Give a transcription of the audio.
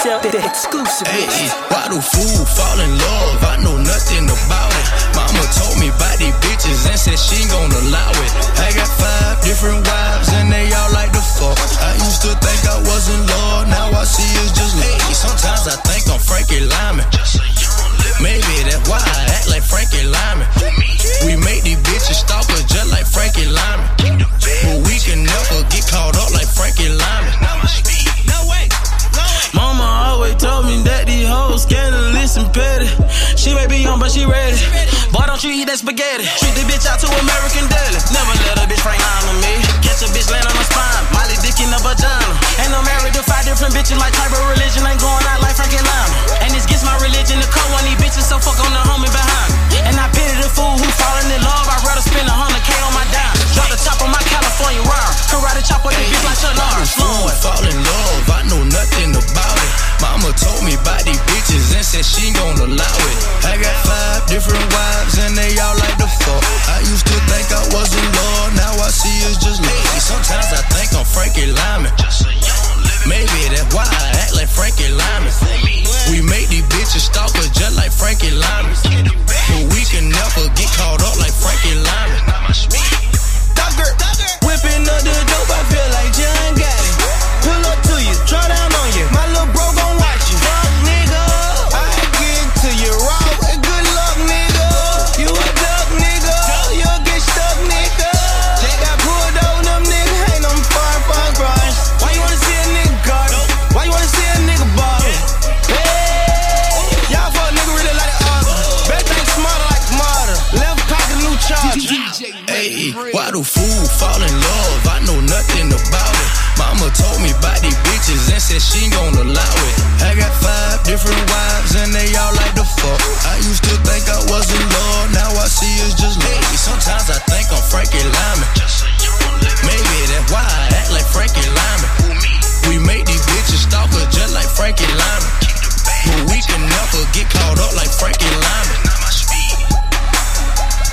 Tell the exclusive. Hey, why do fool fall in love? I know nothing about it. Mama told me about these bitches and said she ain't gon' allow it. I got 5 different wives and they all like the fuck. I used to think I was in love, now I see it's just love. Hey, sometimes I think I'm Frankie Lyman. Maybe that's why I act like Frankie Lyman. We make these bitches stalkers just like Frankie Lyman. But we can never get caught up like Frankie Lyman. Mama always told me that these hoes scandalous and petty. She may be young, but she ready. Boy, don't you eat that spaghetti. Treat the bitch out to American Deli. Never let a bitch Frank line on me. Catch a bitch land on her spine. Molly dick in the vagina. And I'm married to 5 different bitches. Like type of religion ain't going out like Frankie Lyman. And this gets my religion to cut one of these bitches. So fuck on the homie behind me. And I pity the fool who falling in love. I'd rather spend 100K on my dime. Drop the top on my California ride. Karate chop on this bitch like Chanel. Slow it. Fall in love. I know nothing about it. Mama told me about these bitches and said she ain't gon' allow it. I got 5 different wives and they all like the fuck. I used to think I was in love, now I see it's just love. Sometimes I think I'm Frankie Lyman. Maybe that's why I act like Frankie Lyman. We make these bitches stalkers just like Frankie Lyman. But we can never get caught up like Frankie Lyman. Doctor, whipping up the dope, I feel like John got it. Pull up to you, draw down on you. My little bro gon' watch you. Fuck nigga, I get to you raw. Good luck nigga, you a duck nigga. You'll get stuck nigga. They got pulled on them nigga, ain't them far cries. Why you wanna see a nigga guard? Why you wanna see a nigga ball? Hey, y'all fuck nigga really like an author. Bet they smarter like a martyr. Left pocket new charge. Hey, why do fool fall in love? I know nothing about it. Mama told me about these bitches and said she ain't gon' allow it.